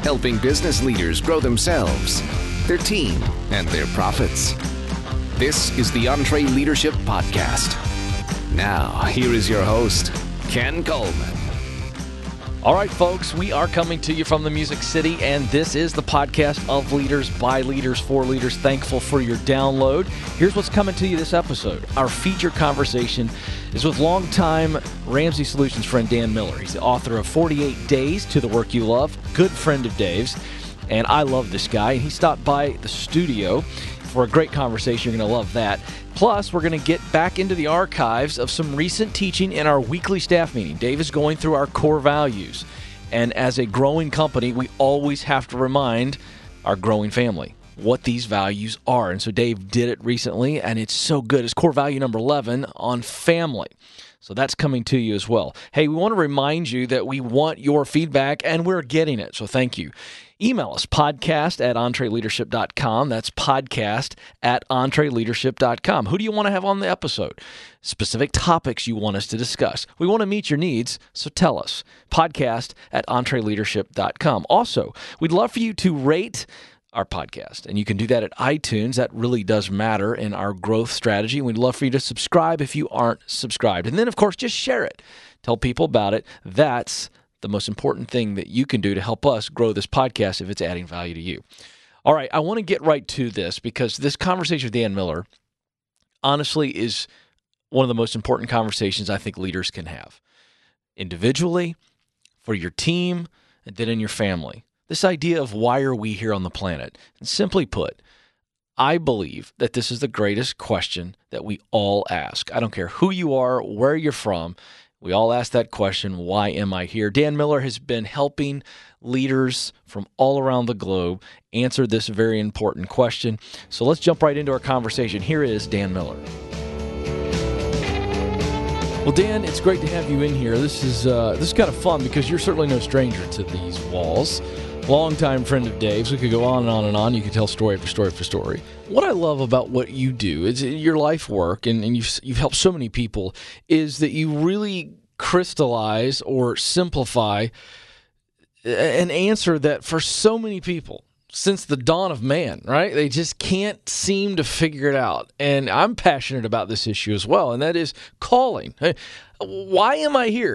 helping business leaders grow themselves, their team, and their profits. This is the EntreLeadership Podcast. Now, here is your host, Ken Coleman. All right, folks, we are coming to you from the Music City, and this is the podcast of leaders, by leaders, for leaders. Thankful for your download. Here's what's coming to you this episode. Our feature conversation is with longtime Ramsey Solutions friend Dan Miller. He's the author of 48 Days to the Work You Love, good friend of Dave's, and I love this guy. He stopped by the studio for a great conversation. You're going to love that. Plus, we're going to get back into the archives of some recent teaching in our weekly staff meeting. Dave is going through our core values. And as a growing company, we always have to remind our growing family what these values are. And so Dave did it recently, and it's so good. It's core value number 11 on family. So that's coming to you as well. Hey, we want to remind you that we want your feedback, and we're getting it. So thank you. Email us, podcast@entreleadership.com. That's podcast@entreleadership.com. Who do you want to have on the episode? Specific topics you want us to discuss. We want to meet your needs, so tell us. Podcast@entreleadership.com. Also, we'd love for you to rate our podcast, and you can do that at iTunes. That really does matter in our growth strategy. We'd love for you to subscribe if you aren't subscribed. And then, of course, just share it. Tell people about it. That's the most important thing that you can do to help us grow this podcast if it's adding value to you. All right, I want to get right to this because this conversation with Dan Miller, honestly, is one of the most important conversations I think leaders can have. Individually, for your team, and then in your family. This idea of why are we here on the planet? And simply put, I believe that this is the greatest question that we all ask. I don't care who you are, where you're from. We all ask that question, why am I here? Dan Miller has been helping leaders from all around the globe answer this very important question. So let's jump right into our conversation. Here is Dan Miller. Well, Dan, it's great to have you in here. This is kind of fun because you're certainly no stranger to these walls. Longtime friend of Dave's. We could go on and on and on. You could tell story after story after story. What I love about what you do is your life work, and you've helped so many people, is that you really crystallize or simplify an answer that for so many people, since the dawn of man, right? They just can't seem to figure it out. And I'm passionate about this issue as well, and that is calling. Hey, why am I here?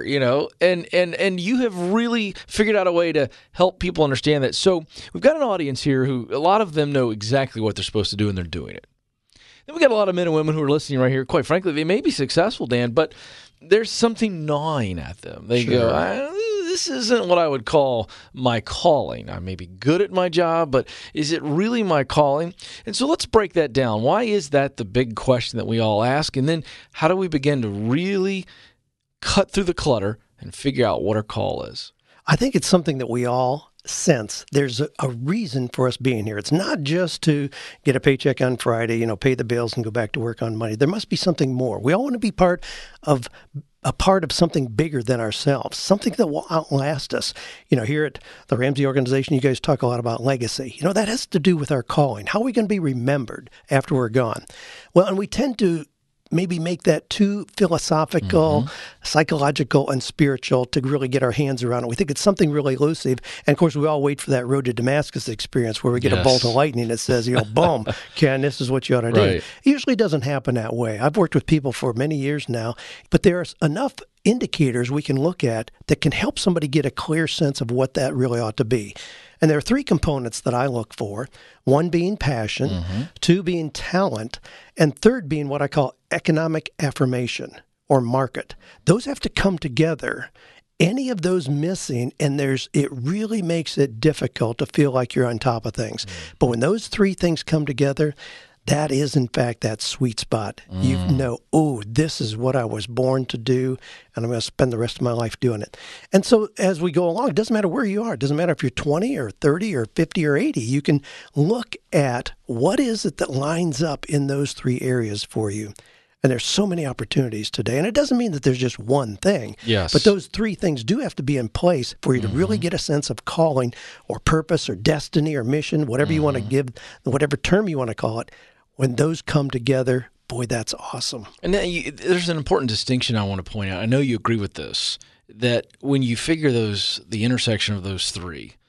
And you have really figured out a way to help people understand that. So we've got an audience here who a lot of them know exactly what they're supposed to do, and they're doing it. Then we got a lot of men and women who are listening right here. Quite frankly, they may be successful, Dan, but there's something gnawing at them. They go, this isn't what I would call my calling. I may be good at my job, but is it really my calling? And so let's break that down. Why is that the big question that we all ask? And then how do we begin to really cut through the clutter and figure out what our call is? I think it's something that we all sense. There's a reason for us being here. It's not just to get a paycheck on Friday, pay the bills and go back to work on Monday. There must be something more. We all want to be part of something bigger than ourselves, something that will outlast us. Here at the Ramsey organization, you guys talk a lot about legacy. That has to do with our calling. How are we going to be remembered after we're gone? Well, and we tend to maybe make that too philosophical, psychological, and spiritual to really get our hands around it. We think it's something really elusive. And of course, we all wait for that road to Damascus experience where we get a bolt of lightning that says, boom, Ken, this is what you ought to do. It usually doesn't happen that way. I've worked with people for many years now, but there's enough indicators we can look at that can help somebody get a clear sense of what that really ought to be. And there are three components that I look for, one being passion, two being talent, and third being what I call economic affirmation or market. Those have to come together. Any of those missing, and it really makes it difficult to feel like you're on top of things. But when those three things come together, that is, in fact, that sweet spot. You know, this is what I was born to do, and I'm going to spend the rest of my life doing it. And so as we go along, it doesn't matter where you are. It doesn't matter if you're 20 or 30 or 50 or 80. You can look at what is it that lines up in those three areas for you. And there's so many opportunities today. And it doesn't mean that there's just one thing. Yes. But those three things do have to be in place for you to really get a sense of calling or purpose or destiny or mission, whatever you want to give, whatever term you want to call it. When those come together, boy, that's awesome. And then there's an important distinction I want to point out. I know you agree with this, that when you figure the intersection of those three,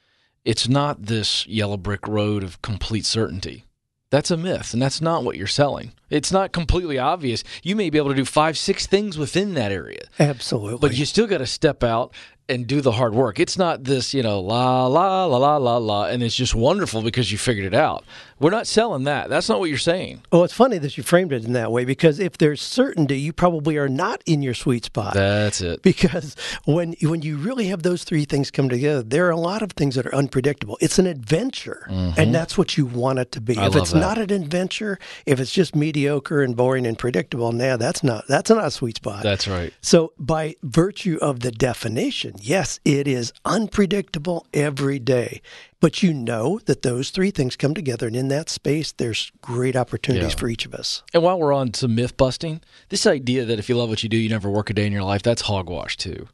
It's not this yellow brick road of complete certainty. That's a myth, and that's not what you're selling. It's not completely obvious. You may be able to do 5, 6 things within that area. Absolutely. But you still got to step out and do the hard work. It's not this, la, la, la, la, la, la, and it's just wonderful because you figured it out. We're not selling that. That's not what you're saying. Well, it's funny that you framed it in that way, because if there's certainty, you probably are not in your sweet spot. That's it. Because when you really have those 3 things come together, there are a lot of things that are unpredictable. It's an adventure, and that's what you want it to be. If it's not an adventure, if it's just mediocre and boring and predictable, that's not a sweet spot. That's right. So by virtue of the definition, yes, it is unpredictable every day. But you know that those 3 things come together, and in that space, there's great opportunities for each of us. And while we're on some myth busting, this idea that if you love what you do, you never work a day in your life, that's hogwash too.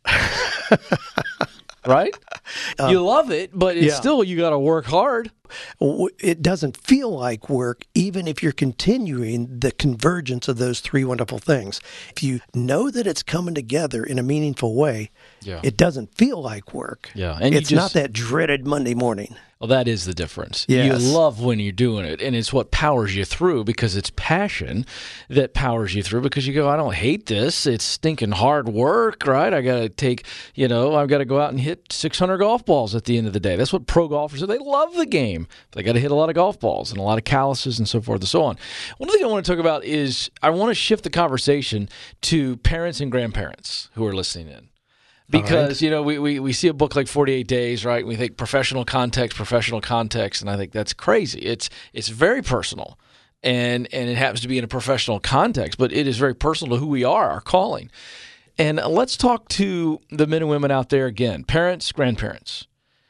Right? You love it, but it's still, you got to work hard. It doesn't feel like work, even if you're continuing the convergence of those 3 wonderful things. If you know that it's coming together in a meaningful way, it doesn't feel like work. Yeah. And it's not that dreaded Monday morning. Well, that is the difference. Yes. You love when you're doing it, and it's what powers you through, because it's passion that powers you through, because you go, I don't hate this. It's stinking hard work, right? I got to I've got to go out and hit 600 golf balls at the end of the day. That's what pro golfers do. They love the game. They got to hit a lot of golf balls and a lot of calluses and so forth and so on. One thing I want to talk about is I want to shift the conversation to parents and grandparents who are listening in. Because, we see a book like 48 Days, right? We think professional context, and I think that's crazy. It's very personal, and it happens to be in a professional context, but it is very personal to who we are, our calling. And let's talk to the men and women out there again, parents, grandparents,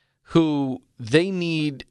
who they need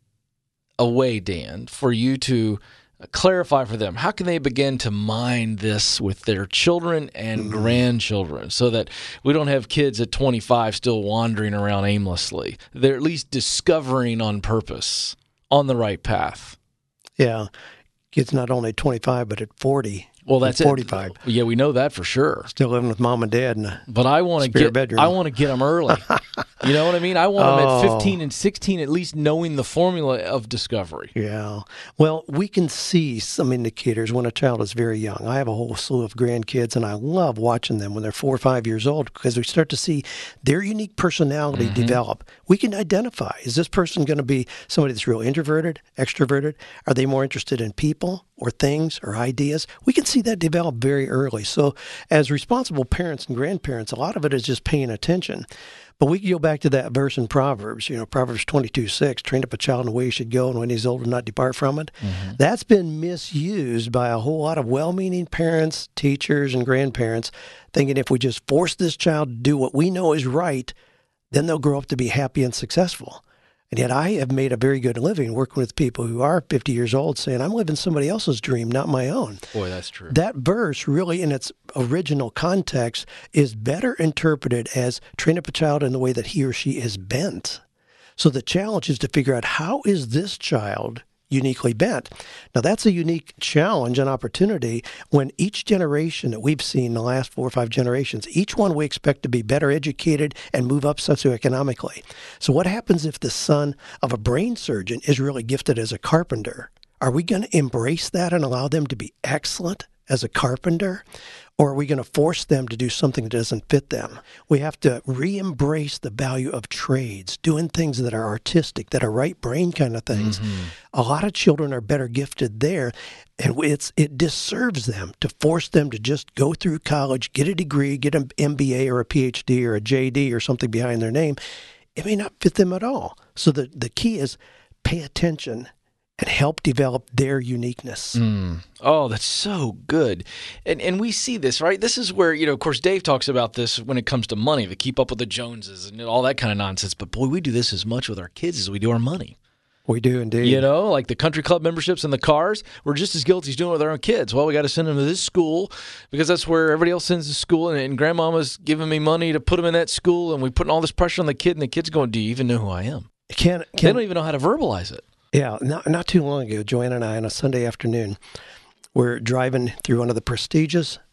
a way, Dan, for you to clarify for them. How can they begin to mine this with their children and grandchildren so that we don't have kids at 25 still wandering around aimlessly? They're at least discovering on purpose, on the right path. Yeah. Kids not only at 25, but at 40. Well, that's 45. Yeah, we know that for sure. Still living with mom and dad in a But I want to bedroom. I want to get them early. You know what I mean? I want them at 15 and 16 at least knowing the formula of discovery. Yeah. Well, we can see some indicators when a child is very young. I have a whole slew of grandkids, and I love watching them when they're 4 or 5 years old, because we start to see their unique personality develop. We can identify, is this person going to be somebody that's real introverted, extroverted? Are they more interested in people or things or ideas? We can see that develop very early. So as responsible parents and grandparents, a lot of it is just paying attention. But we can go back to that verse in Proverbs, Proverbs 22:6, train up a child in the way he should go, and when he's old, will not depart from it. That's been misused by a whole lot of well-meaning parents, teachers, and grandparents, thinking if we just force this child to do what we know is right, then they'll grow up to be happy and successful. And yet I have made a very good living working with people who are 50 years old saying, I'm living somebody else's dream, not my own. Boy, that's true. That verse really in its original context is better interpreted as train up a child in the way that he or she is bent. So the challenge is to figure out, how is this child uniquely bent? Now, that's a unique challenge and opportunity when each generation that we've seen in the last 4 or 5 generations, each one we expect to be better educated and move up socioeconomically. So what happens if the son of a brain surgeon is really gifted as a carpenter? Are we going to embrace that and allow them to be excellent as a carpenter? Or are we going to force them to do something that doesn't fit them? We have to re-embrace the value of trades, doing things that are artistic, that are right brain kind of things. A lot of children are better gifted there, and it disserves them to force them to just go through college, get a degree, get an MBA or a PhD or a JD or something behind their name. It may not fit them at all. So the key is pay attention and help develop their uniqueness. Oh, that's so good. And we see this, right? This is where, of course, Dave talks about this when it comes to money, to keep up with the Joneses and all that kind of nonsense. But boy, we do this as much with our kids as we do our money. We do indeed. Like the country club memberships and the cars, we're just as guilty as doing it with our own kids. Well, we got to send them to this school because that's where everybody else sends to school, and grandmama's giving me money to put them in that school, and we putting all this pressure on the kid, and the kid's going, do you even know who I am? They don't even know how to verbalize it. Yeah, not too long ago, Joanna and I, on a Sunday afternoon, we're driving through one of the prestigious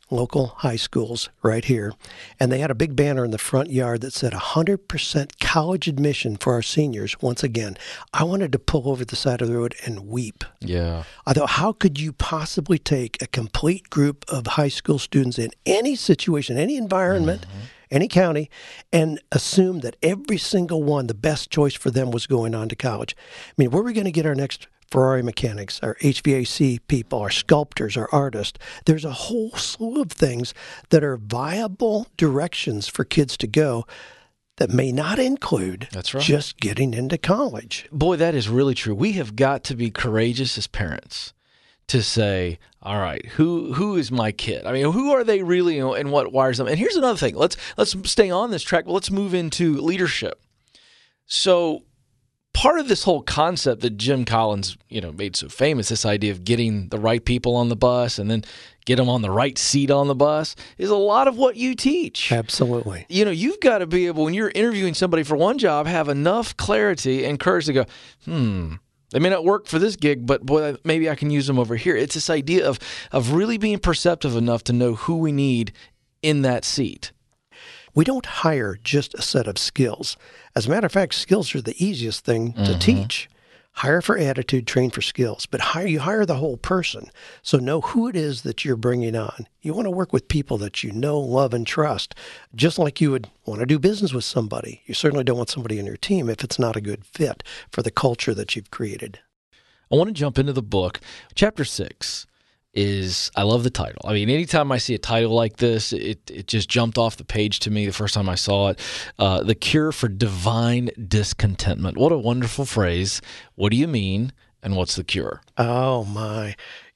local high schools right here, and they had a big banner in the front yard that said 100% college admission for our seniors. Once again, I wanted to pull over the side of the road and weep. Yeah. I thought, how could you possibly take a complete group of high school students in any situation, any environment, any county, and assume that every single one, the best choice for them was going on to college? I mean, where are we going to get our next Ferrari mechanics, our HVAC people, our sculptors, our artists? There's a whole slew of things that are viable directions for kids to go that may not include just getting into college. Boy, that is really true. We have got to be courageous as parents to say, all right, who is my kid? I mean, who are they really, and what wires them? And here's another thing. Let's stay on this track, but let's move into leadership. So part of this whole concept that Jim Collins, made so famous, this idea of getting the right people on the bus and then get them on the right seat on the bus, is a lot of what you teach. Absolutely. You've got to be able, when you're interviewing somebody for one job, have enough clarity and courage to go, they may not work for this gig, but boy, maybe I can use them over here. It's this idea of really being perceptive enough to know who we need in that seat. We don't hire just a set of skills. As a matter of fact, skills are the easiest thing to teach. Hire for attitude, train for skills. But you hire the whole person. So know who it is that you're bringing on. You want to work with people that you know, love, and trust, just like you would want to do business with somebody. You certainly don't want somebody on your team if it's not a good fit for the culture that you've created. I want to jump into the book. Chapter 6. I love the title. I mean, anytime I see a title like this, it just jumped off the page to me the first time I saw it. The Cure for Divine Discontentment. What a wonderful phrase. What do you mean, and what's the cure? Oh, my.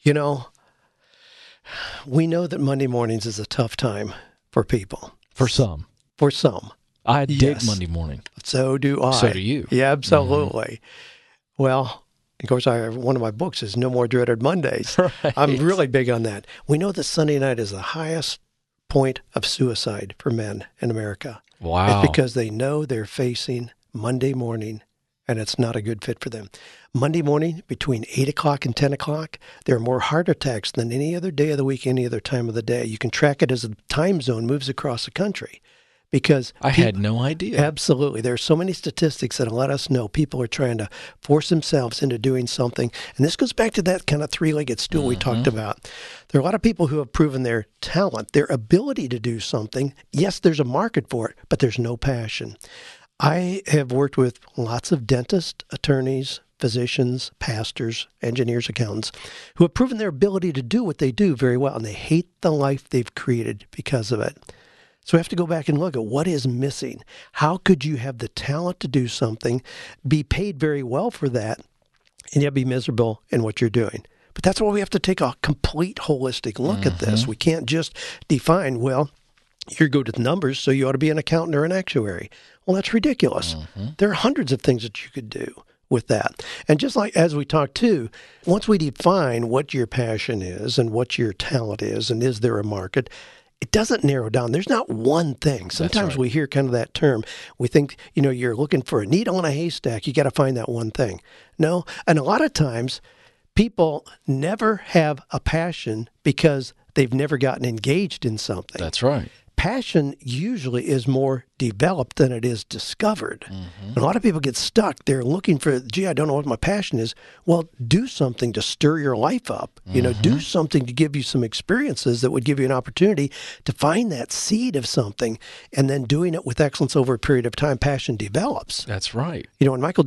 We know that Monday mornings is a tough time for people. For some. For some. I dig Monday morning. So do I. So do you. Yeah, absolutely. Well, of course, one of my books is No More Dreaded Mondays. Right. I'm really big on that. We know that Sunday night is the highest point of suicide for men in America. Wow. It's because they know they're facing Monday morning, and it's not a good fit for them. Monday morning, between 8 o'clock and 10 o'clock, there are more heart attacks than any other day of the week, any other time of the day. You can track it as the time zone moves across the country. Because I had no idea. Absolutely. There are so many statistics that let us know people are trying to force themselves into doing something. And this goes back to that kind of three-legged stool we talked about. There are a lot of people who have proven their talent, their ability to do something. Yes, there's a market for it, but there's no passion. I have worked with lots of dentists, attorneys, physicians, pastors, engineers, accountants, who have proven their ability to do what they do very well, and they hate the life they've created because of it. So we have to go back and look at what is missing. How could you have the talent to do something, be paid very well for that, and yet be miserable in what you're doing? But that's why we have to take a complete holistic look at this. We can't just define, well, you're good with numbers, so you ought to be an accountant or an actuary. Well, that's ridiculous. There are hundreds of things that you could do with that. And just like as we talked too, once we define what your passion is and what your talent is, and is there a market, it doesn't narrow down. There's not one thing. Sometimes we hear kind of that term. We think, you're looking for a needle in a haystack. You got to find that one thing. No. And a lot of times people never have a passion because they've never gotten engaged in something. That's right. Passion usually is more developed than it is discovered. And a lot of people get stuck. They're looking for, I don't know what my passion is. Well, do something to stir your life up. Do something to give you some experiences that would give you an opportunity to find that seed of something, and then doing it with excellence over a period of time, passion develops. That's right. When Michael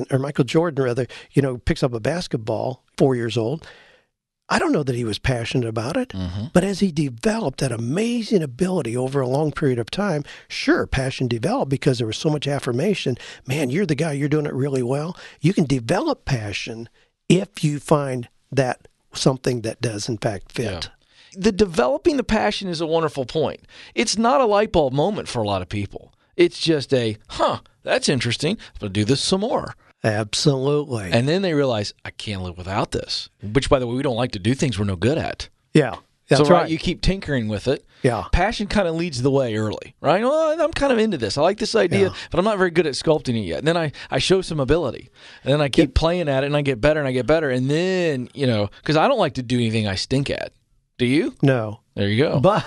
Jordan picks up a basketball, 4 years old, I don't know that he was passionate about it, but as he developed that amazing ability over a long period of time, sure, passion developed because there was so much affirmation. Man, you're the guy, you're doing it really well. You can develop passion if you find that something that does, in fact, fit. Yeah. The developing the passion is a wonderful point. It's not a light bulb moment for a lot of people. It's just that's interesting. I'm going to do this some more. Absolutely. And then they realize, I can't live without this. Which, by the way, we don't like to do things we're no good at. Yeah. That's so, right. You keep tinkering with it. Yeah. Passion kind of leads the way early, right? Well, I'm kind of into this. I like this idea, but I'm not very good at sculpting it yet. And then I show some ability. And then I keep playing at it, and I get better, and I get better. And then, because I don't like to do anything I stink at. Do you? No. There you go. But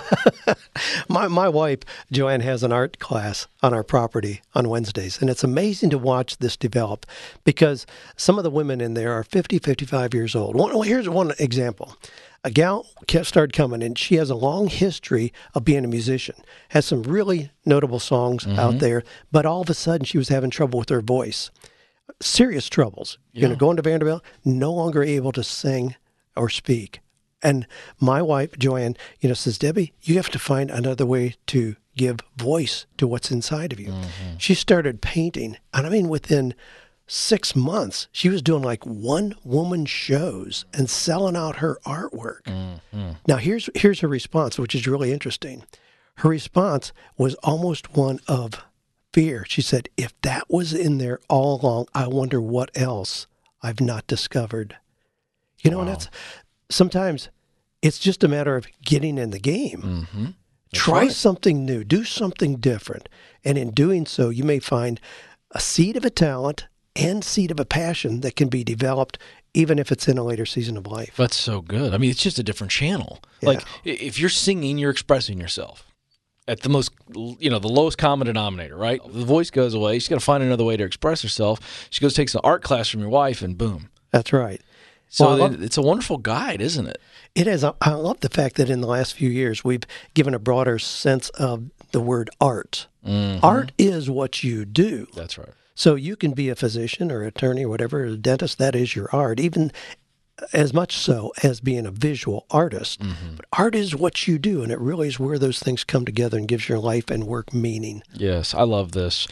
my wife, Joanne, has an art class on our property on Wednesdays. And it's amazing to watch this develop because some of the women in there are 50, 55 years old. Here's one example. A gal started coming, and she has a long history of being a musician, has some really notable songs out there, but all of a sudden she was having trouble with her voice. Serious troubles. Going to Vanderbilt, no longer able to sing or speak. And my wife, Joanne, says, Debbie, you have to find another way to give voice to what's inside of you. She started painting, and I mean, within 6 months, she was doing like one-woman shows and selling out her artwork. Now, here's her response, which is really interesting. Her response was almost one of fear. She said, if that was in there all along, I wonder what else I've not discovered. And that's sometimes it's just a matter of getting in the game. Try something new, do something different. And in doing so, you may find a seed of a talent and seed of a passion that can be developed even if it's in a later season of life. That's so good. I mean, it's just a different channel. Yeah. Like if you're singing, you're expressing yourself at the most, the lowest common denominator, right? The voice goes away. She's got to find another way to express herself. She goes, takes an art class from your wife, and boom. That's right. So it's a wonderful guide, isn't it? It is. I love the fact that in the last few years, we've given a broader sense of the word art. Art is what you do. That's right. So you can be a physician or attorney or whatever, a dentist, that is your art, even as much so as being a visual artist. But art is what you do, and it really is where those things come together and gives your life and work meaning. Yes, I love this.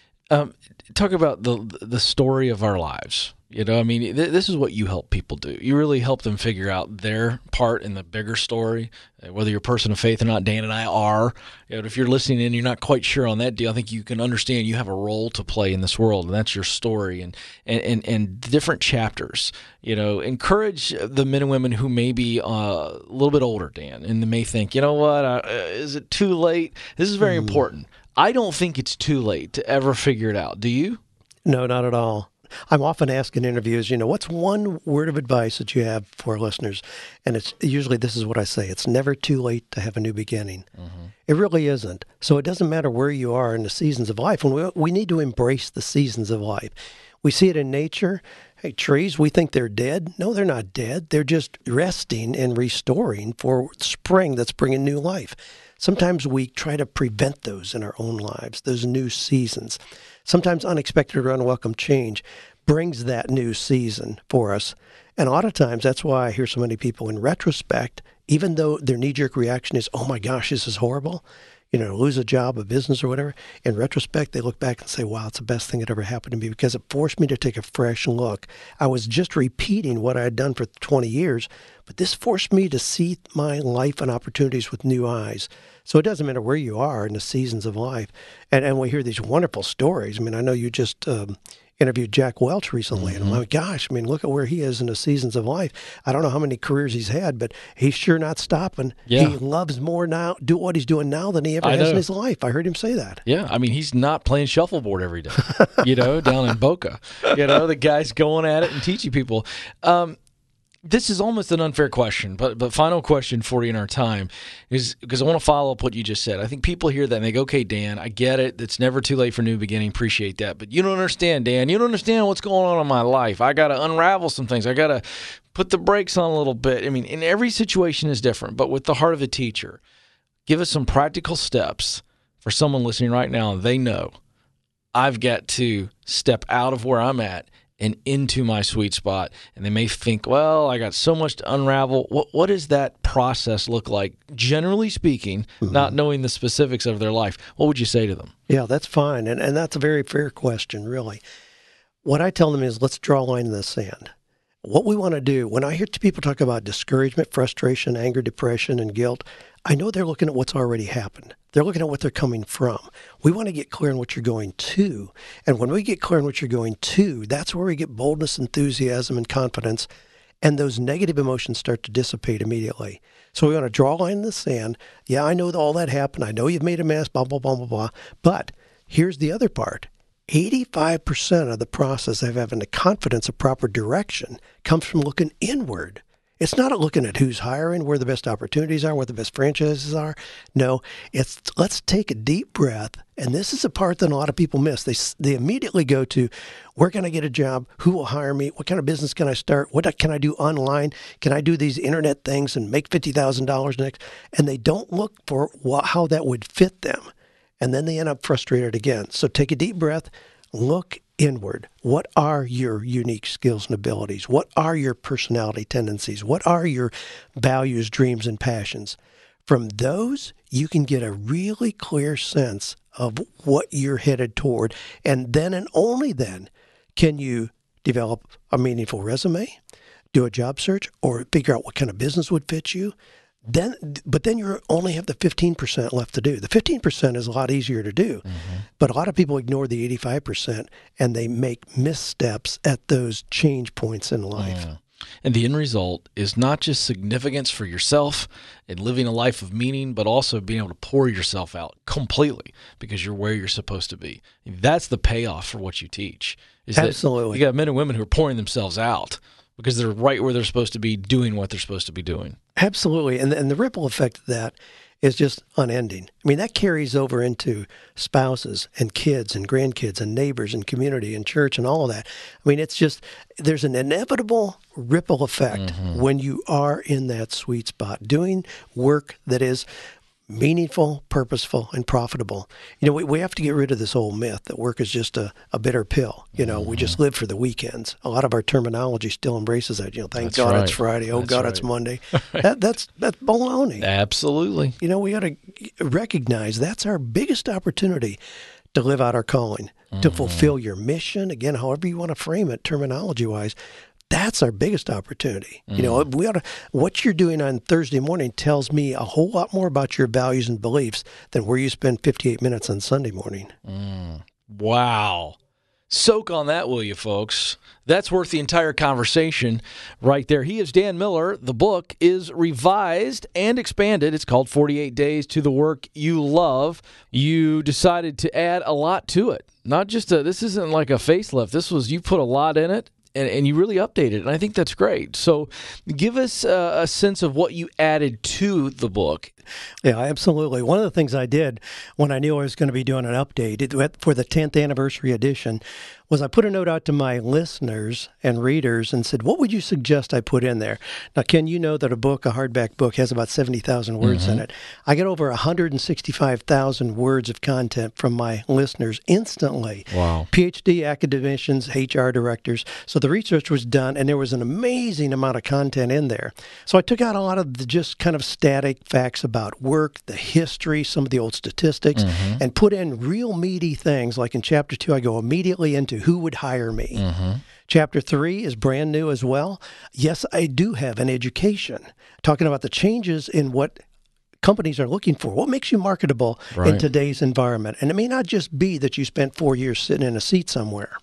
Talk about the story of our lives. This is what you help people do. You really help them figure out their part in the bigger story, whether you're a person of faith or not. Dan and I are. If you're listening in and you're not quite sure on that deal, I think you can understand you have a role to play in this world, and that's your story and different chapters. Encourage the men and women who may be a little bit older, Dan, and they may think, is it too late? This is very important. I don't think it's too late to ever figure it out. Do you? No, not at all. I'm often asked in interviews, what's one word of advice that you have for listeners? And it's usually this is what I say. It's never too late to have a new beginning. It really isn't. So it doesn't matter where you are in the seasons of life. And we need to embrace the seasons of life. We see it in nature. Hey, trees, we think they're dead. No, they're not dead. They're just resting and restoring for spring that's bringing new life. Sometimes we try to prevent those in our own lives, those new seasons. Sometimes unexpected or unwelcome change brings that new season for us. And a lot of times that's why I hear so many people in retrospect, even though their knee-jerk reaction is, oh my gosh, this is horrible, lose a job, a business or whatever. In retrospect, they look back and say, wow, it's the best thing that ever happened to me because it forced me to take a fresh look. I was just repeating what I had done for 20 years, but this forced me to see my life and opportunities with new eyes. So it doesn't matter where you are in the seasons of life. And we hear these wonderful stories. I mean, I know you just interviewed Jack Welch recently, and I'm like, gosh, look at where he is in the seasons of life. I don't know how many careers he's had, but he's sure not stopping. Yeah. He loves more now, do what he's doing now than he ever has in his life. I heard him say that. Yeah, he's not playing shuffleboard every day, down in Boca. The guy's going at it and teaching people. This is almost an unfair question, but final question for you in our time is because I want to follow up what you just said. I think people hear that and they go, okay, Dan, I get it. It's never too late for a new beginning. Appreciate that. But you don't understand, Dan. You don't understand what's going on in my life. I got to unravel some things. I got to put the brakes on a little bit. And every situation is different, but with the heart of a teacher, give us some practical steps for someone listening right now. They know I've got to step out of where I'm at and into my sweet spot. And they may think, well, I got so much to unravel. What does that process look like, generally speaking, not knowing the specifics of their life? What would you say to them? Yeah, that's fine. And that's a very fair question, really. What I tell them is let's draw a line in the sand. What we want to do, when I hear people talk about discouragement, frustration, anger, depression, and guilt, I know they're looking at what's already happened. They're looking at what they're coming from. We want to get clear on what you're going to. And when we get clear on what you're going to, that's where we get boldness, enthusiasm, and confidence. And those negative emotions start to dissipate immediately. So we want to draw a line in the sand. Yeah, I know all that happened. I know you've made a mess, blah, blah, blah, blah, blah. But here's the other part. 85% of the process of having the confidence of proper direction comes from looking inward. It's not looking at who's hiring, where the best opportunities are, where the best franchises are. No, it's let's take a deep breath. And this is a part that a lot of people miss. They immediately go to, where can I get a job? Who will hire me? What kind of business can I start? What can I do online? Can I do these internet things and make $50,000 next? And they don't look for how that would fit them. And then they end up frustrated again. So take a deep breath, look inward. What are your unique skills and abilities? What are your personality tendencies? What are your values, dreams, and passions? From those, you can get a really clear sense of what you're headed toward. And then and only then can you develop a meaningful resume, do a job search, or figure out what kind of business would fit you. But then you only have the 15% left to do. The 15% is a lot easier to do, but a lot of people ignore the 85% and they make missteps at those change points in life. And the end result is not just significance for yourself and living a life of meaning, but also being able to pour yourself out completely because you're where you're supposed to be. That's the payoff for what you teach. Absolutely. You got men and women who are pouring themselves out because they're right where they're supposed to be, doing what they're supposed to be doing. Absolutely. And the ripple effect of that is just unending. I mean, that carries over into spouses and kids and grandkids and neighbors and community and church and all of that. I mean, it's just, there's an inevitable ripple effect when you are in that sweet spot, doing work that is meaningful, purposeful, and profitable. You know, we have to get rid of this old myth that work is just a bitter pill. You know, we just live for the weekends. A lot of our terminology still embraces that. You know, thank God it's Friday. Oh, God, it's Monday. That's baloney. Absolutely. You know, we got to recognize that's our biggest opportunity to live out our calling, to fulfill your mission. Again, however you want to frame it, terminology-wise. That's our biggest opportunity. You know, what you're doing on Thursday morning tells me a whole lot more about your values and beliefs than where you spend 58 minutes on Sunday morning. Wow. Soak on that, will you, folks? That's worth the entire conversation right there. He is Dan Miller. The book is revised and expanded. It's called 48 Days to the Work You Love. You decided to add a lot to it. Not just this isn't like a facelift. You put a lot in it. And you really updated it, and I think that's great. So give us a sense of what you added to the book. Yeah, absolutely. One of the things I did when I knew I was going to be doing an update for the 10th anniversary edition was I put a note out to my listeners and readers and said, what would you suggest I put in there? Now, Ken, you know that a hardback book, has about 70,000 words in it. I get over 165,000 words of content from my listeners instantly. Wow. PhD academicians, HR directors. So the research was done, and there was an amazing amount of content in there. So I took out a lot of the just kind of static facts about work, the history, some of the old statistics, and put in real meaty things. Like in Chapter 2, I go immediately into who would hire me. Chapter 3 is brand new as well. Yes, I do have an education, talking about the changes in what companies are looking for. What makes you marketable in today's environment? And it may not just be that you spent 4 years sitting in a seat somewhere.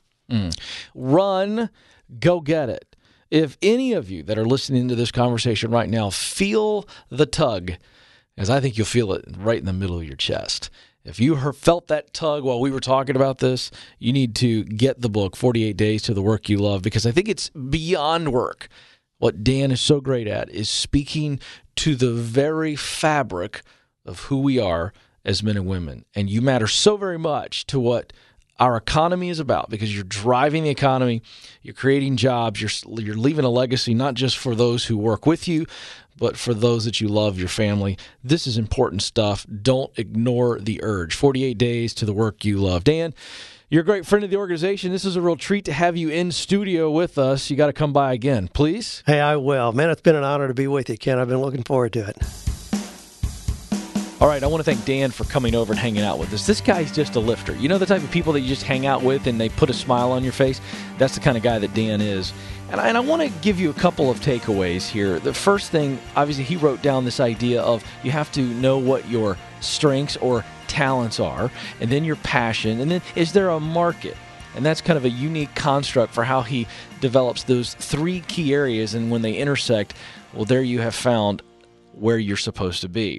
Run, go get it. If any of you that are listening to this conversation right now feel the tug, as I think you'll feel it right in the middle of your chest. If you felt that tug while we were talking about this, you need to get the book, 48 Days to the Work You Love, because I think it's beyond work. What Dan is so great at is speaking to the very fabric of who we are as men and women. And you matter so very much to what our economy is about, because you're driving the economy, you're creating jobs, you're leaving a legacy not just for those who work with you, but for those that you love, your family. This is important stuff. Don't ignore the urge. 48 Days to the Work You Love. Dan, you're a great friend of the organization. This is a real treat to have you in studio with us. You got to come by again, please. Hey, I will. Man, it's been an honor to be with you, Ken. I've been looking forward to it. All right, I want to thank Dan for coming over and hanging out with us. This guy's just a lifter. You know the type of people that you just hang out with and they put a smile on your face? That's the kind of guy that Dan is. And I want to give you a couple of takeaways here. The first thing, obviously, he wrote down this idea of you have to know what your strengths or talents are, and then your passion, and then is there a market? And that's kind of a unique construct for how he develops those three key areas, and when they intersect, well, there you have found where you're supposed to be.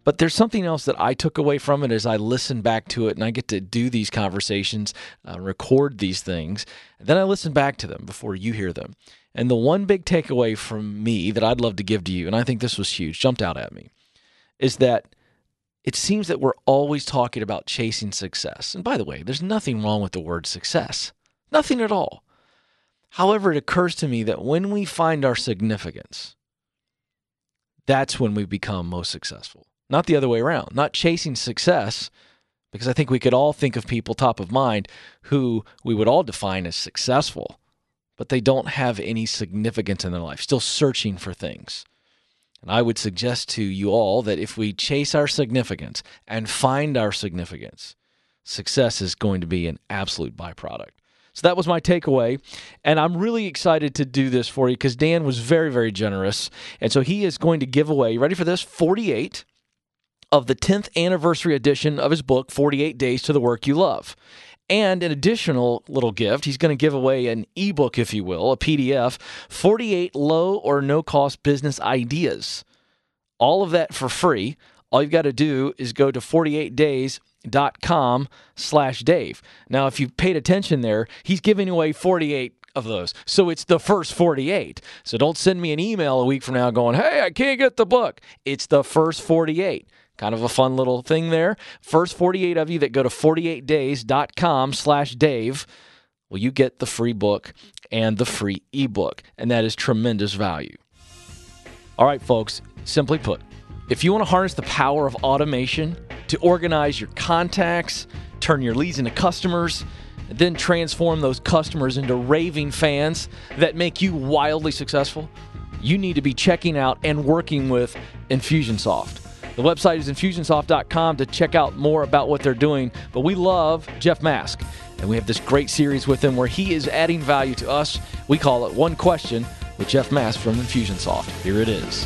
But there's something else that I took away from it as I listen back to it, and I get to do these conversations, record these things, and then I listen back to them before you hear them. And the one big takeaway from me that I'd love to give to you, and I think this was huge, jumped out at me, is that it seems that we're always talking about chasing success. And by the way, there's nothing wrong with the word success. Nothing at all. However, it occurs to me that when we find our significance, that's when we become most successful. Not the other way around. Not chasing success, because I think we could all think of people top of mind who we would all define as successful, but they don't have any significance in their life, still searching for things. And I would suggest to you all that if we chase our significance and find our significance, success is going to be an absolute byproduct. So that was my takeaway, and I'm really excited to do this for you because Dan was very, very generous, and so he is going to give away, ready for this, 48 of the 10th anniversary edition of his book, 48 Days to the Work You Love. And an additional little gift, he's going to give away an ebook, if you will, a PDF, 48 low or no-cost business ideas. All of that for free. All you've got to do is go to 48days.com/Dave. Now, if you paid attention there, he's giving away 48 of those. So it's the first 48. So don't send me an email a week from now going, hey, I can't get the book. It's the first 48. Kind of a fun little thing there. First 48 of you that go to 48days.com/Dave, well, you get the free book and the free ebook, and that is tremendous value. All right, folks, simply put, if you want to harness the power of automation to organize your contacts, turn your leads into customers, and then transform those customers into raving fans that make you wildly successful, you need to be checking out and working with Infusionsoft. The website is Infusionsoft.com to check out more about what they're doing. But we love Jeff Mask, and we have this great series with him where he is adding value to us. We call it One Question with Jeff Mask from Infusionsoft. Here it is.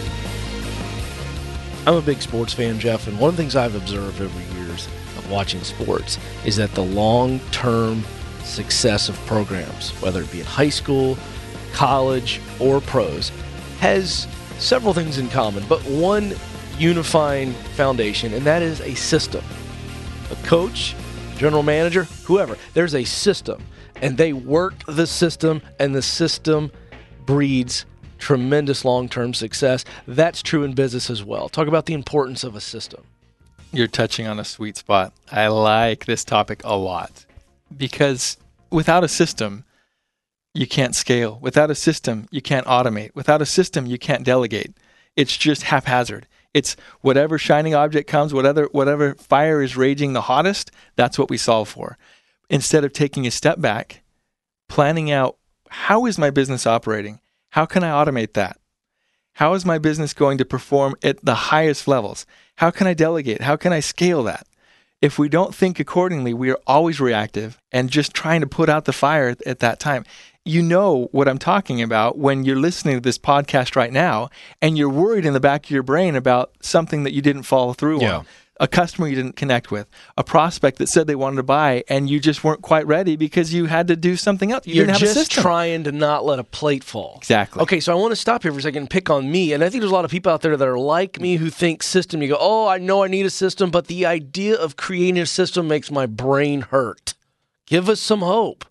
I'm a big sports fan, Jeff, and one of the things I've observed over years of watching sports is that the long-term success of programs, whether it be in high school, college, or pros, has several things in common, but one unifying foundation, and that is a system. A coach, general manager, whoever, there's a system, and they work the system, and the system breeds tremendous long-term success. That's true in business as well. Talk about the importance of a system. You're touching on a sweet spot. I like this topic a lot because without a system, you can't scale. Without a system, you can't automate. Without a system, you can't delegate. It's just haphazard. It's whatever shining object comes, whatever fire is raging the hottest, that's what we solve for. Instead of taking a step back, planning out, how is my business operating? How can I automate that? How is my business going to perform at the highest levels? How can I delegate? How can I scale that? If we don't think accordingly, we are always reactive and just trying to put out the fire at that time. You know what I'm talking about when you're listening to this podcast right now and you're worried in the back of your brain about something that you didn't follow through on, a customer you didn't connect with, a prospect that said they wanted to buy and you just weren't quite ready because you had to do something else. You're just trying to not let a plate fall. Exactly. Okay, so I want to stop here for a second and pick on me. And I think there's a lot of people out there that are like me who think system. You go, oh, I know I need a system, but the idea of creating a system makes my brain hurt. Give us some hope.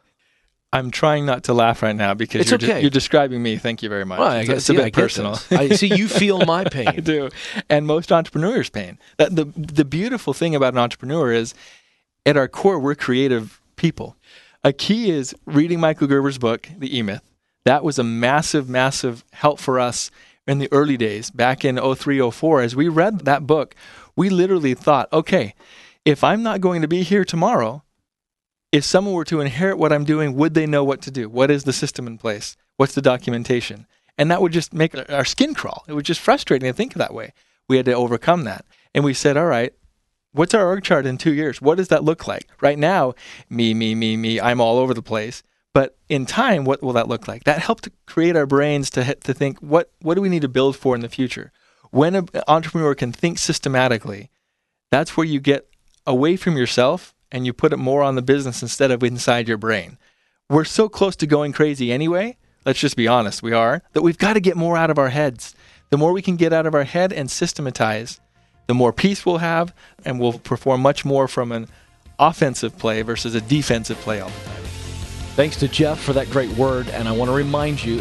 I'm trying not to laugh right now because you're describing me. Thank you very much. Well, I guess, it's a bit personal. I see you feel my pain. I do. And most entrepreneurs' pain. The beautiful thing about an entrepreneur is at our core, we're creative people. A key is reading Michael Gerber's book, The E-Myth. That was a massive, massive help for us in the early days, back in 03, 04. As we read that book, we literally thought, okay, if I'm not going to be here tomorrow, if someone were to inherit what I'm doing, would they know what to do? What is the system in place? What's the documentation? And that would just make our skin crawl. It was just frustrating to think that way. We had to overcome that. And we said, all right, what's our org chart in 2 years? What does that look like? Right now, me, I'm all over the place. But in time, what will that look like? That helped create our brains to think, what do we need to build for in the future? When an entrepreneur can think systematically, that's where you get away from yourself and you put it more on the business instead of inside your brain. We're so close to going crazy anyway, let's just be honest, we are, that we've got to get more out of our heads. The more we can get out of our head and systematize, the more peace we'll have, and we'll perform much more from an offensive play versus a defensive play all the time. Thanks to Jeff for that great word, and I want to remind you,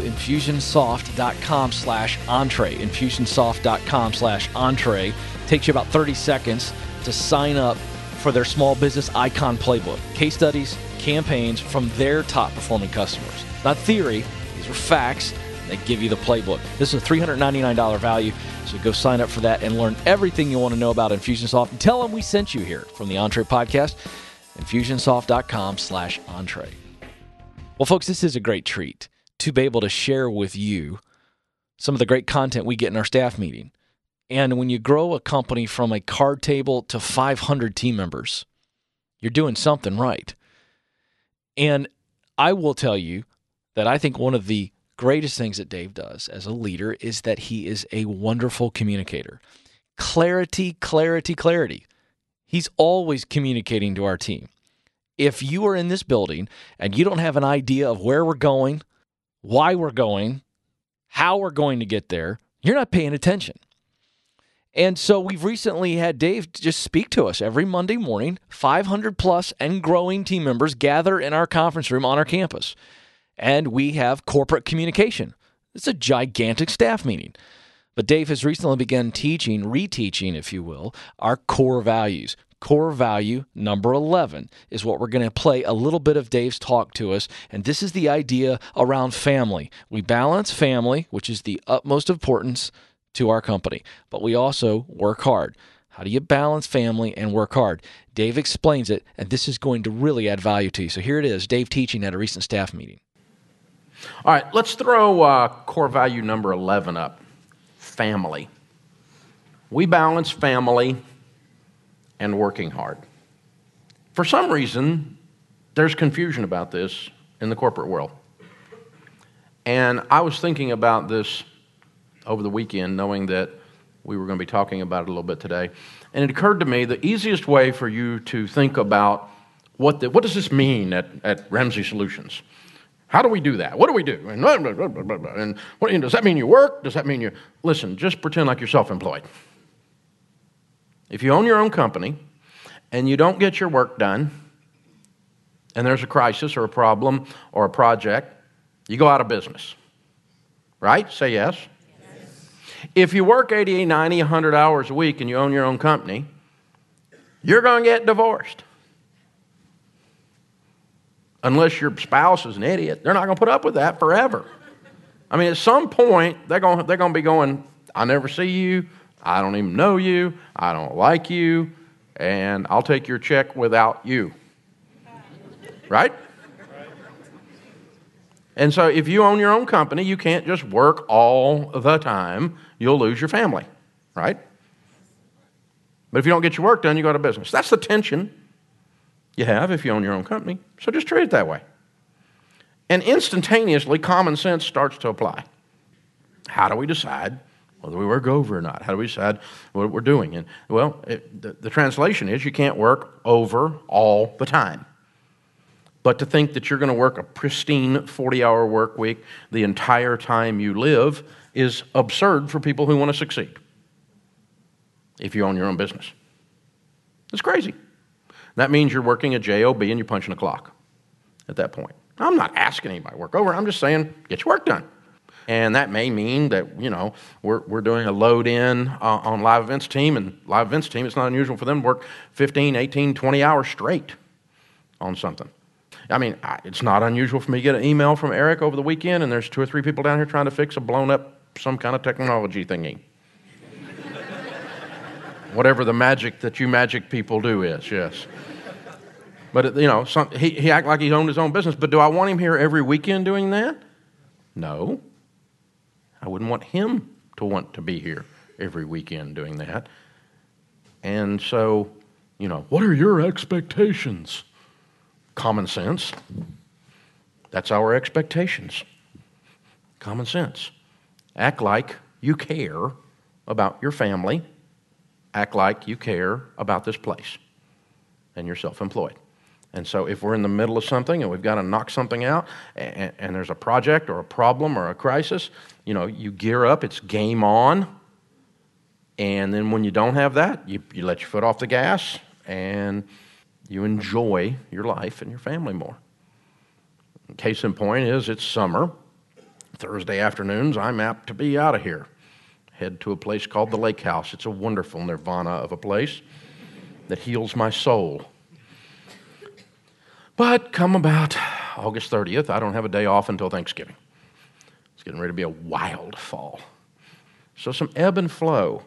Infusionsoft.com/entree. Infusionsoft.com/entree takes you about 30 seconds to sign up for their Small Business Icon Playbook. Case studies, campaigns from their top-performing customers. Not theory, these are facts. They give you the playbook. This is a $399 value, so go sign up for that and learn everything you want to know about Infusionsoft. And tell them we sent you here from the Entree Podcast, Infusionsoft.com/entree. Well, folks, this is a great treat to be able to share with you some of the great content we get in our staff meeting. And when you grow a company from a card table to 500 team members, you're doing something right. And I will tell you that I think one of the greatest things that Dave does as a leader is that he is a wonderful communicator. Clarity, clarity, clarity. He's always communicating to our team. If you are in this building and you don't have an idea of where we're going, why we're going, how we're going to get there, you're not paying attention. And so we've recently had Dave just speak to us every Monday morning. 500 plus and growing team members gather in our conference room on our campus. And we have corporate communication. It's a gigantic staff meeting. But Dave has recently begun teaching, reteaching, if you will, our core values. Core value number 11 is what we're going to play a little bit of Dave's talk to us. And this is the idea around family. We balance family, which is the utmost importance to our company, but we also work hard. How do you balance family and work hard? Dave explains it, and this is going to really add value to you. So here it is, Dave teaching at a recent staff meeting. All right, let's throw core value number 11 up, family. We balance family and working hard. For some reason, there's confusion about this in the corporate world. And I was thinking about this over the weekend, knowing that we were going to be talking about it a little bit today. And it occurred to me the easiest way for you to think about what does this mean at Ramsey Solutions? How do we do that? What do we do? And what, does that mean you work? Does that mean you... Listen, just pretend like you're self-employed. If you own your own company and you don't get your work done, and there's a crisis or a problem or a project, you go out of business. Right? Say yes. If you work 80, 90, 100 hours a week and you own your own company, you're going to get divorced. Unless your spouse is an idiot, they're not going to put up with that forever. I mean, at some point, they're going to be going, I never see you, I don't even know you, I don't like you, and I'll take your check without you. Right? And so if you own your own company, you can't just work all the time. You'll lose your family, right? But if you don't get your work done, you go out of business. That's the tension you have if you own your own company. So just treat it that way. And instantaneously, common sense starts to apply. How do we decide whether we work over or not? How do we decide what we're doing? And well, the translation is you can't work over all the time. But to think that you're going to work a pristine 40-hour work week the entire time you live is absurd for people who want to succeed if you own your own business. It's crazy. That means you're working a job and you're punching a clock at that point. I'm not asking anybody to work over. I'm just saying, get your work done. And that may mean that, we're doing a load in on live events team, and live events team, it's not unusual for them to work 15, 18, 20 hours straight on something. I mean, it's not unusual for me to get an email from Eric over the weekend, and there's 2 or 3 people down here trying to fix a blown-up some kind of technology thingy. Whatever the magic that you magic people do is, yes. But, he acts like he owned his own business. But do I want him here every weekend doing that? No. I wouldn't want him to want to be here every weekend doing that. And so, what are your expectations? Common sense. That's our expectations. Common sense. Act like you care about your family. Act like you care about this place. And you're self-employed. And so if we're in the middle of something and we've got to knock something out and there's a project or a problem or a crisis, you gear up, it's game on. And then when you don't have that, you let your foot off the gas and you enjoy your life and your family more. Case in point is it's summer. Thursday afternoons, I'm apt to be out of here. Head to a place called the Lake House. It's a wonderful nirvana of a place that heals my soul. But come about August 30th, I don't have a day off until Thanksgiving. It's getting ready to be a wild fall. So some ebb and flow.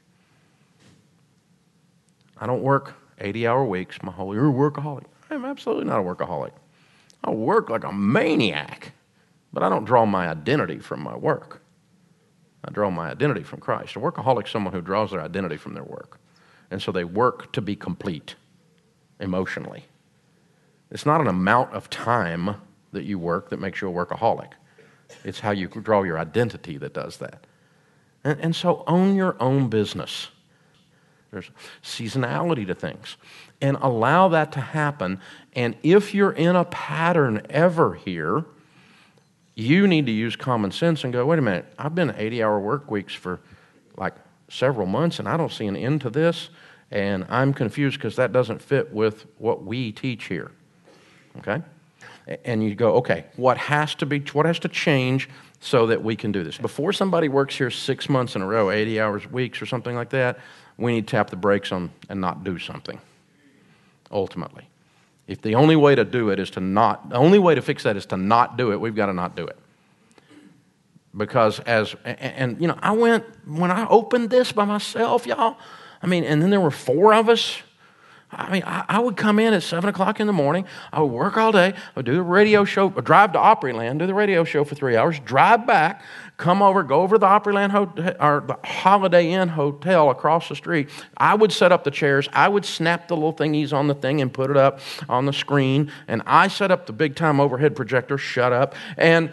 I don't work 80-hour weeks my whole year. You're a workaholic. I'm absolutely not a workaholic. I work like a maniac, but I don't draw my identity from my work. I draw my identity from Christ. A workaholic is someone who draws their identity from their work. And so they work to be complete emotionally. It's not an amount of time that you work that makes you a workaholic. It's how you draw your identity that does that. And so own your own business. There's seasonality to things. And allow that to happen. And if you're in a pattern ever here, you need to use common sense and go, wait a minute, I've been 80-hour work weeks for like several months, and I don't see an end to this, and I'm confused because that doesn't fit with what we teach here. Okay? And you go, okay, what has to change so that we can do this? Before somebody works here 6 months in a row, 80 hours weeks or something like that, we need to tap the brakes on and not do something, ultimately. If the only way to do it is to not, the only way to fix that is to not do it, we've got to not do it. Because when I opened this by myself, y'all, and then there were 4 of us. I would come in at 7 o'clock in the morning. I would work all day. I would do the radio show, drive to Opryland, do the radio show for 3 hours, drive back, come over, go over to the Opryland Hotel, or the Holiday Inn Hotel across the street. I would set up the chairs. I would snap the little thingies on the thing and put it up on the screen. And I set up the big-time overhead projector, shut up, and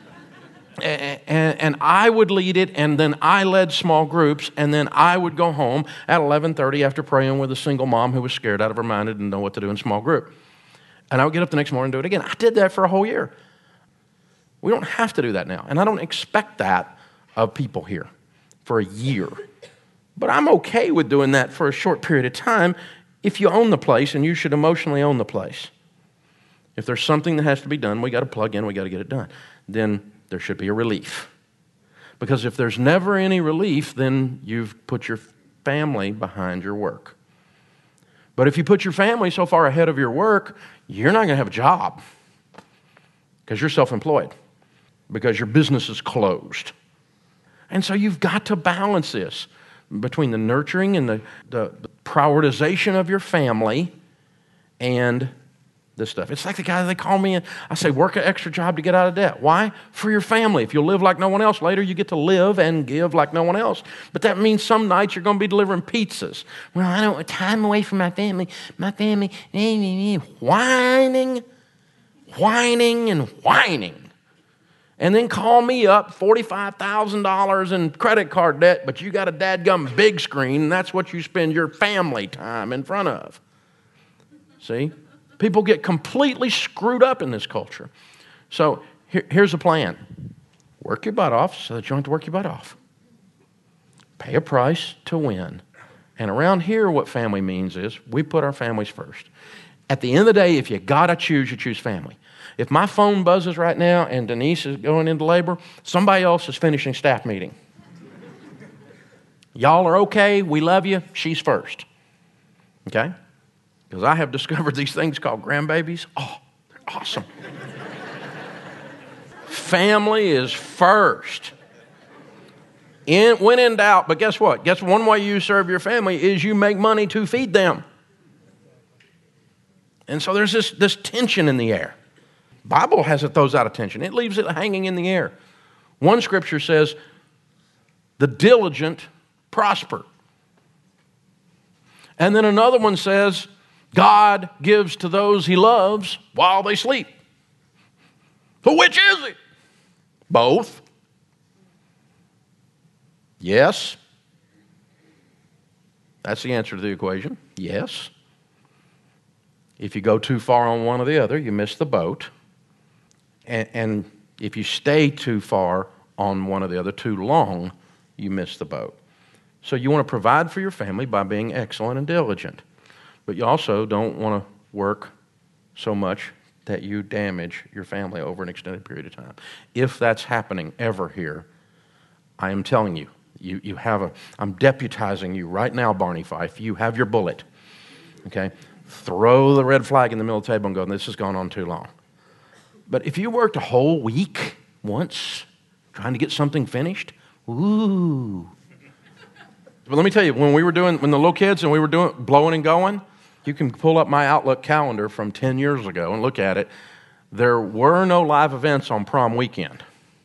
I would lead it, and then I led small groups, and then I would go home at 11:30 after praying with a single mom who was scared out of her mind and didn't know what to do in small group. And I would get up the next morning and do it again. I did that for a whole year. We don't have to do that now, and I don't expect that of people here for a year. But I'm okay with doing that for a short period of time if you own the place, and you should emotionally own the place. If there's something that has to be done, we got to plug in, we got to get it done. Then there should be a relief. Because if there's never any relief, then you've put your family behind your work. But if you put your family so far ahead of your work, you're not going to have a job because you're self-employed, because your business is closed. And so you've got to balance this between the nurturing and the prioritization of your family and this stuff. It's like the guy, they call me and I say, work an extra job to get out of debt. Why? For your family. If you'll live like no one else, later you get to live and give like no one else. But that means some nights you're going to be delivering pizzas. Well, I don't want time away from my family. My family, whining. And then call me up, $45,000 in credit card debt, but you got a dadgum big screen, and that's what you spend your family time in front of. See? People get completely screwed up in this culture. So here's a plan. Work your butt off so that you don't have to work your butt off. Pay a price to win. And around here, what family means is we put our families first. At the end of the day, if you got to choose, you choose family. If my phone buzzes right now and Denise is going into labor, somebody else is finishing staff meeting. Y'all are okay. We love you. She's first. Okay? Because I have discovered these things called grandbabies. Oh, they're awesome. Family is first. When in doubt, but guess what? Guess one way you serve your family is you make money to feed them. And so there's this tension in the air. Bible has it throws out of tension. It leaves it hanging in the air. One scripture says, the diligent prosper. And then another one says, God gives to those he loves while they sleep. So which is it? Both. Yes. That's the answer to the equation. Yes. If you go too far on one or the other, you miss the boat. And if you stay too far on one or the other too long, you miss the boat. So you want to provide for your family by being excellent and diligent. But you also don't want to work so much that you damage your family over an extended period of time. If that's happening ever here, I am telling you, I'm deputizing you right now, Barney Fife. You have your bullet. Okay? Throw the red flag in the middle of the table and go, this has gone on too long. But if you worked a whole week once trying to get something finished, ooh. But let me tell you, when the little kids and we were blowing and going, you can pull up my Outlook calendar from 10 years ago and look at it. There were no live events on prom weekend.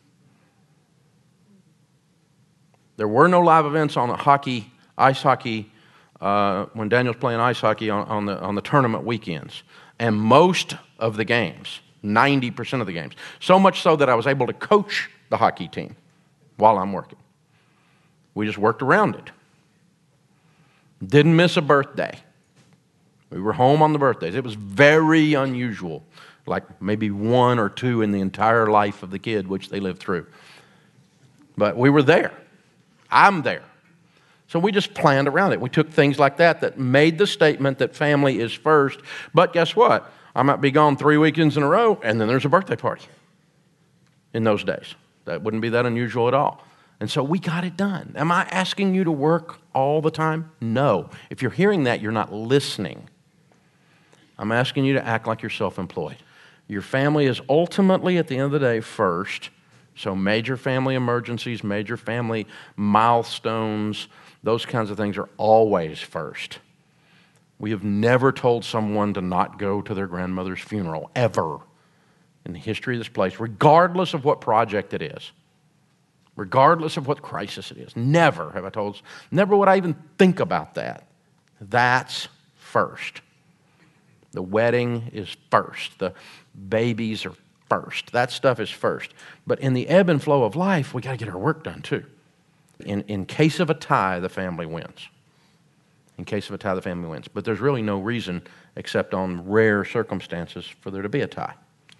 There were no live events on ice hockey, when Daniel's playing ice hockey on the tournament weekends. And most of the games, 90% of the games, so much so that I was able to coach the hockey team while I'm working. We just worked around it. Didn't miss a birthday. We were home on the birthdays. It was very unusual, like maybe one or two in the entire life of the kid, which they lived through. But we were there. I'm there. So we just planned around it. We took things like that made the statement that family is first. But guess what? I might be gone 3 weekends in a row, and then there's a birthday party in those days. That wouldn't be that unusual at all. And so we got it done. Am I asking you to work all the time? No. If you're hearing that, you're not listening. I'm asking you to act like you're self-employed. Your family is ultimately, at the end of the day, first. So major family emergencies, major family milestones, those kinds of things are always first. We have never told someone to not go to their grandmother's funeral, ever, in the history of this place, regardless of what project it is, regardless of what crisis it is. Never have I told, never would I even think about that. That's first. The wedding is first. The babies are first. That stuff is first. But in the ebb and flow of life, we got to get our work done too. In case of a tie, the family wins. In case of a tie, the family wins. But there's really no reason, except on rare circumstances, for there to be a tie.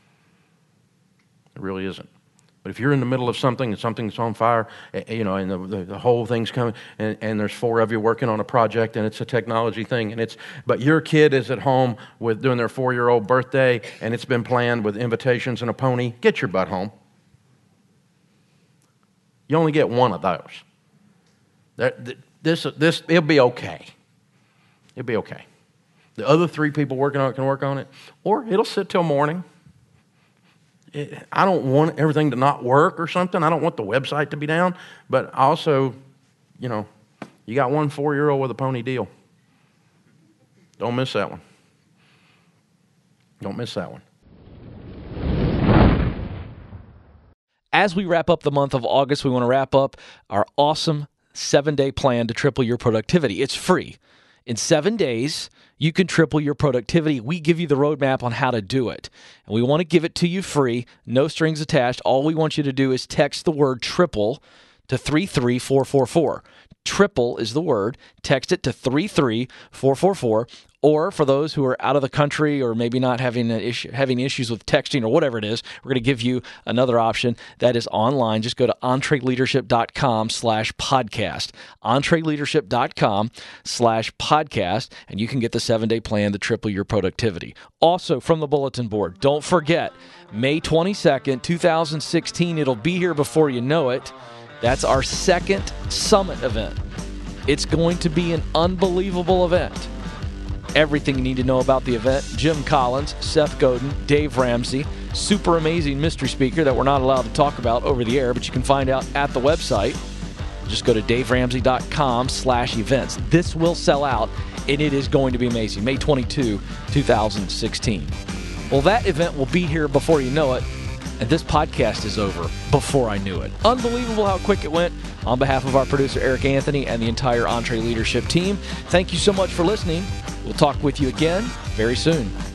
It really isn't. But if you're in the middle of something and something's on fire, and the whole thing's coming, and there's 4 of you working on a project, and it's a technology thing, but your kid is at home doing their 4-year-old birthday, and it's been planned with invitations and a pony, get your butt home. You only get one of those. It'll be okay. It'll be okay. The other 3 people working on it can work on it, or it'll sit till morning. I don't want everything to not work or something. I don't want the website to be down. But also, you got one 4-year-old with a pony deal. Don't miss that one. Don't miss that one. As we wrap up the month of August, we want to wrap up our awesome 7-day plan to triple your productivity. It's free. In 7 days, you can triple your productivity. We give you the roadmap on how to do it. And we want to give it to you free, no strings attached. All we want you to do is text the word triple to 33444. Triple is the word. Text it to 33444. Or for those who are out of the country or maybe not having issues with texting or whatever it is, we're going to give you another option that is online. Just go to entreleadership.com/podcast. entreleadership.com/podcast, and you can get the 7-day plan to triple your productivity. Also, from the bulletin board, don't forget, May 22nd, 2016, it'll be here before you know it. That's our second summit event. It's going to be an unbelievable event. Everything you need to know about the event: Jim Collins, Seth Godin, Dave Ramsey, super amazing mystery speaker that we're not allowed to talk about over the air, but you can find out at the website. Just go to daveramsey.com/events. This will sell out, and it is going to be amazing. May 22, 2016. Well, that event will be here before you know it, and this podcast is over before I knew it. Unbelievable how quick it went. On behalf of our producer, Eric Anthony, and the entire Entre Leadership team, thank you so much for listening. We'll talk with you again very soon.